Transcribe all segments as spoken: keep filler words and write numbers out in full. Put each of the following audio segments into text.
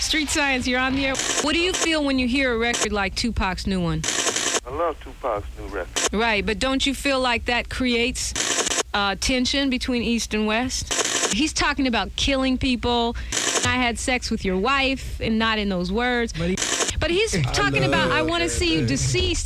Street Science, you're on the air. What do you feel when you hear a record like Tupac's new one? I love Tupac's new record. Right, but don't you feel like that creates uh, tension between East and West? He's talking about killing people. I had sex with your wife, and not in those words. But, he, but he's talking about, I want to see you deceased.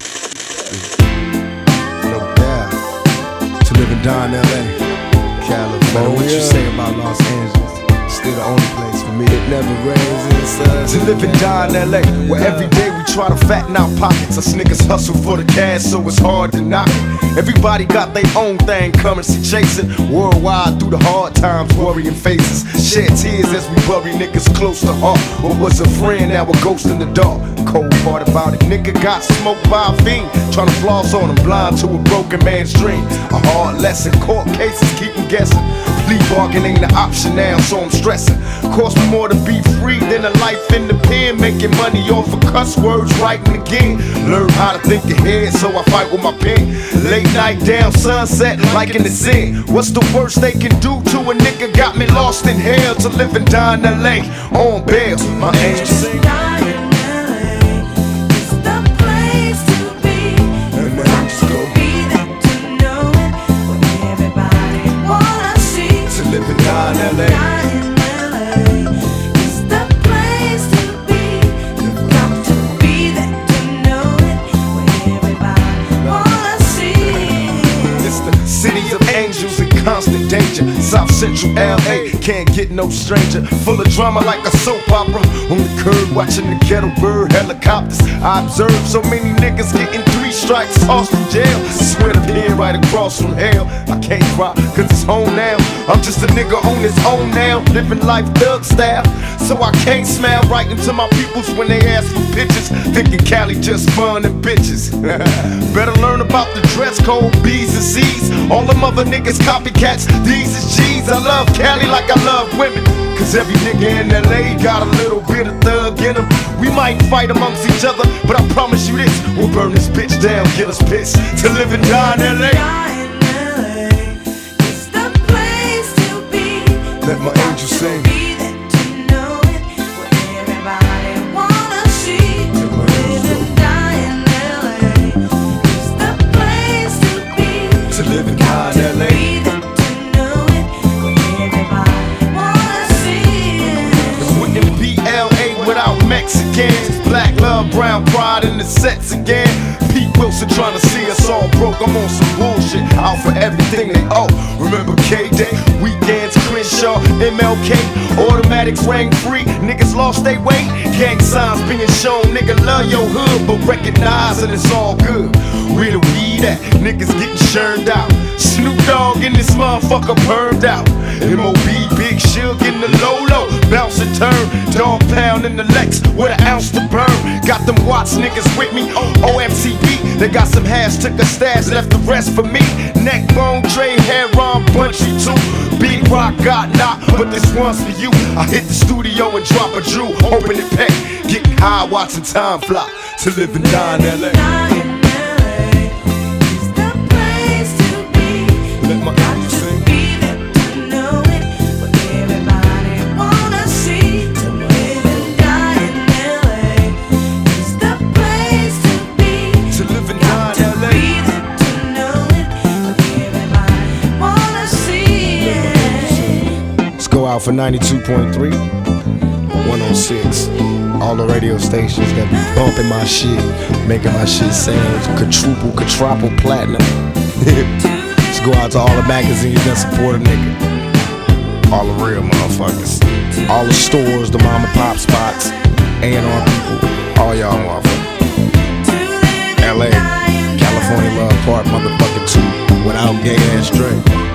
No doubt. To live and die in L A, California. What you say about Los Angeles? Still the only place for me. It never rains in the sun. To live and die in L A, where every day we try to fatten our pockets. Us niggas hustle for the cash, so it's hard to knock it. Everybody got their own thing, currency chasing. Worldwide through the hard times, worrying faces. Shed tears as we bury niggas close to heart. What was a friend, now a ghost in the dark. Cold part about it, nigga got smoked by a fiend. Trying to floss on him, blind to a broken man's dream. A hard lesson, court cases keep him guessing. Plea bargain ain't an option now, so I'm stressing. Cost me more to be free than a life in the pen. Making money off of cuss words, writing again. Learn how to think ahead, so I fight with my pen. Late night down, sunset, like in the zen. What's the worst they can do to a nigga? Got me lost in hell to live and die in L A on bail. My angel sing. In L A, it's the place to be. You've got to be there to know it. Where everybody wanna see. It's the city of angels in constant danger. South Central L A can't get no stranger. Full of drama like a soap opera. On the curb watching the kettle bird helicopters. I observe so many niggas getting three strikes, tossed in jail. Swear to pin right across from hell. I can't cry cause it's home now. I'm just a nigga on his own now, living life thug style. So I can't smile right into my peoples when they ask for pictures. Thinking Cali just fun and bitches. Better learn about the dress code, B's and C's. All them other niggas copycats, these is G's. I love Cali like I love women. Cause every nigga in L A got a little bit of thug in him. We might fight amongst each other, but I promise you this, we'll burn this bitch down, get us pissed. To live and die in L A, it's the place to be. Let my angel sing. Mexicans, black love, brown pride in the sets again. Pete Wilson trying to see us all broke. I'm on some bullshit, out for everything they owe. Remember K-Day, weekends, Crenshaw, M L K, automatics rang free. Niggas lost they weight, gang signs being shown. Nigga love your hood, but recognize that it's all good. Where the weed at? Niggas getting churned out. Snoop Dogg in this motherfucker permed out. M O B, Big Shug in the Lolo, bounce and turn. Dog pound in the Lex with an ounce to burn. Got them Watts niggas with me, O M C B. They got some hash, took a stash, left the rest for me. Neck bone, Trey, hair on, punchy too. Big Rock got knocked, but this one's for you. I hit the studio and drop a Drew, open it pack. Getting high, watching time fly. To live and die in L A. Let my angel sing. Go out for ninety-two point three, one oh six. All the radio stations that be bumping my shit, making my shit sound quadruple, quadruple platinum. Let's go out to all the magazines that support a nigga. All the real motherfuckers. All the stores, the mom and pop spots, A and R people, all y'all motherfuckers. L A, California Love Part motherfucking two, without gay ass Dre.